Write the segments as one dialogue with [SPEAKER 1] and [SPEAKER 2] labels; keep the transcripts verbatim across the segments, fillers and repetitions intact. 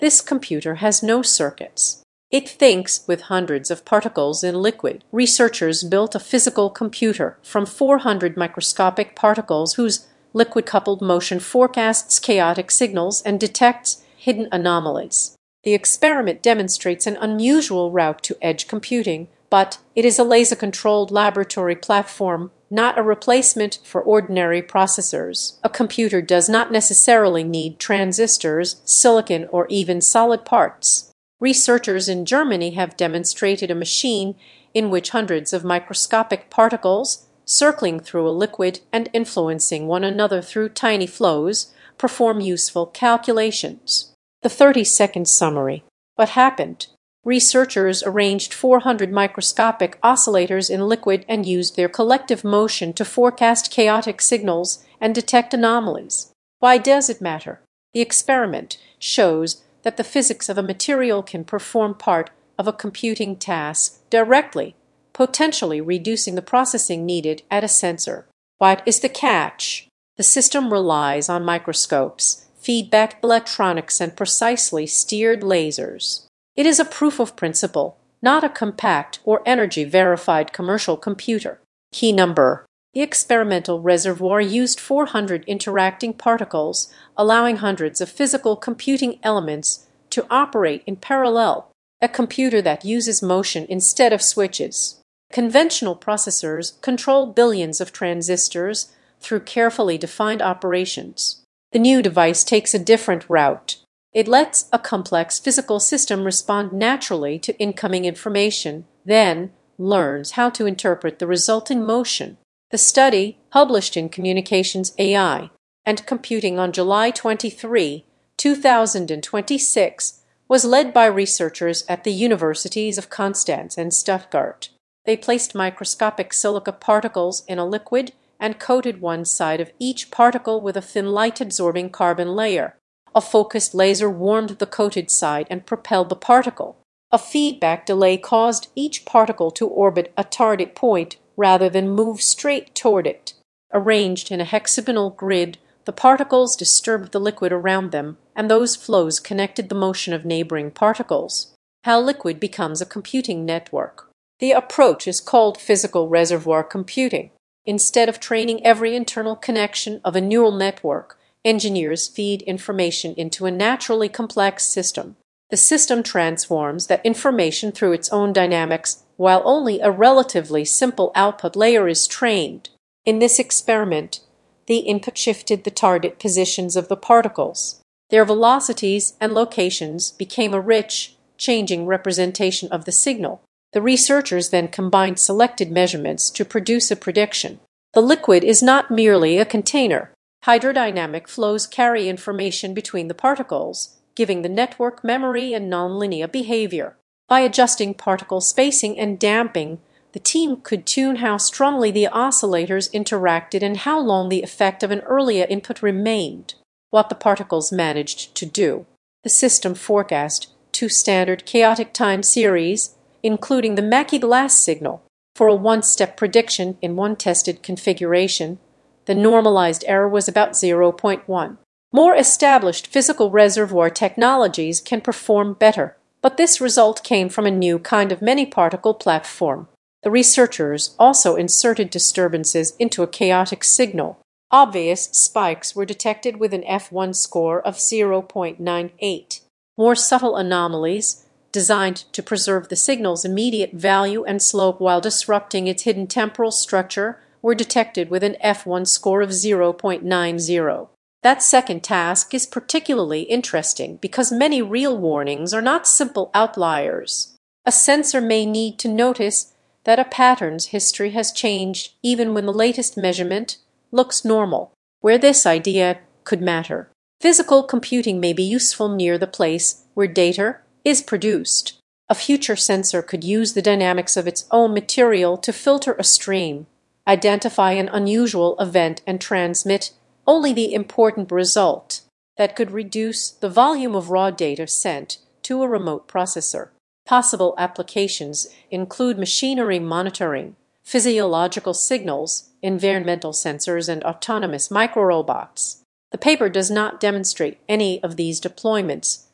[SPEAKER 1] This computer has no circuits. It thinks with hundreds of particles in liquid. Researchers built a physical computer from four hundred microscopic particles whose liquid-coupled motion forecasts chaotic signals and detects hidden anomalies. The experiment demonstrates an unusual route to edge computing, but it is a laser-controlled laboratory platform, not a replacement for ordinary processors. A computer does not necessarily need transistors, silicon, or even solid parts. Researchers in Germany have demonstrated a machine in which hundreds of microscopic particles, circling through a liquid and influencing one another through tiny flows, perform useful calculations. The thirty-second summary. What happened? Researchers arranged four hundred microscopic oscillators in liquid and used their collective motion to forecast chaotic signals and detect anomalies. Why does it matter? The experiment shows that the physics of a material can perform part of a computing task directly, potentially reducing the processing needed at a sensor. What is the catch? The system relies on microscopes, feedback electronics, and precisely steered lasers. It is a proof of principle, not a compact or energy-verified commercial computer. Key number. The experimental reservoir used four hundred interacting particles, allowing hundreds of physical computing elements to operate in parallel, a computer that uses motion instead of switches. Conventional processors control billions of transistors through carefully defined operations. The new device takes a different route. It lets a complex physical system respond naturally to incoming information, then learns how to interpret the resulting motion. The study, published in Communications A I and Computing on July twenty-third, two thousand twenty-six, was led by researchers at the universities of Konstanz and Stuttgart. They placed microscopic silica particles in a liquid and coated one side of each particle with a thin light-absorbing carbon layer. A focused laser warmed the coated side and propelled the particle. A feedback delay caused each particle to orbit a target point rather than move straight toward it. Arranged in a hexagonal grid, the particles disturbed the liquid around them, and those flows connected the motion of neighboring particles. How liquid becomes a computing network. The approach is called physical reservoir computing. Instead of training every internal connection of a neural network, engineers feed information into a naturally complex system. The system transforms that information through its own dynamics, while only a relatively simple output layer is trained. In this experiment, the input shifted the target positions of the particles. Their velocities and locations became a rich, changing representation of the signal. The researchers then combined selected measurements to produce a prediction. The liquid is not merely a container. Hydrodynamic flows carry information between the particles, giving the network memory and nonlinear behavior. By adjusting particle spacing and damping, the team could tune how strongly the oscillators interacted and how long the effect of an earlier input remained. What the particles managed to do. The system forecast two standard chaotic time series, including the Mackey-Glass signal. For a one-step prediction in one tested configuration, the normalized error was about zero point one. More established physical reservoir technologies can perform better, but this result came from a new kind of many-particle platform. The researchers also inserted disturbances into a chaotic signal. Obvious spikes were detected with an F one score of zero point nine eight. More subtle anomalies, designed to preserve the signal's immediate value and slope while disrupting its hidden temporal structure, were detected with an F one score of zero point nine zero. That second task is particularly interesting because many real warnings are not simple outliers. A sensor may need to notice that a pattern's history has changed even when the latest measurement looks normal, where this idea could matter. Physical computing may be useful near the place where data is produced. A future sensor could use the dynamics of its own material to filter a stream, identify an unusual event, and transmit only the important result that could reduce the volume of raw data sent to a remote processor. Possible applications include machinery monitoring, physiological signals, environmental sensors, and autonomous microrobots. The paper does not demonstrate any of these deployments,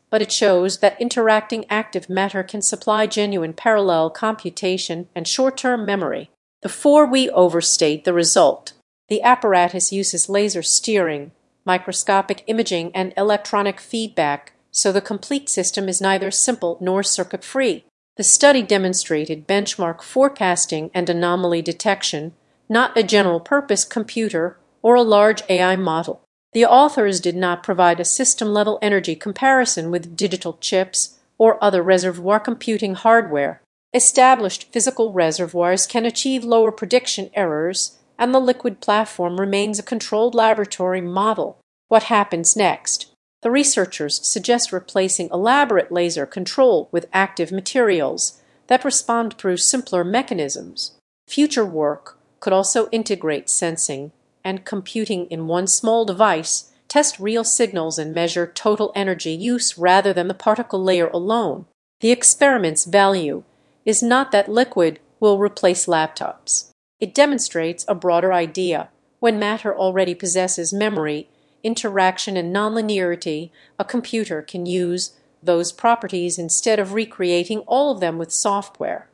[SPEAKER 1] but it shows that interacting active matter can supply genuine parallel computation and short-term memory. Before we overstate the result, the apparatus uses laser steering, microscopic imaging, and electronic feedback, so the complete system is neither simple nor circuit-free. The study demonstrated benchmark forecasting and anomaly detection, not a general-purpose computer or a large A I model. The authors did not provide a system-level energy comparison with digital chips or other reservoir computing hardware. Established physical reservoirs can achieve lower prediction errors, and the Liquid platform remains a controlled laboratory model. What happens next? The researchers suggest replacing elaborate laser control with active materials that respond through simpler mechanisms. Future work could also integrate sensing and computing in one small device, test real signals, and measure total energy use rather than the particle layer alone. The experiment's value is not that Liquid will replace laptops. It demonstrates a broader idea. When matter already possesses memory, interaction, and nonlinearity, a computer can use those properties instead of recreating all of them with software.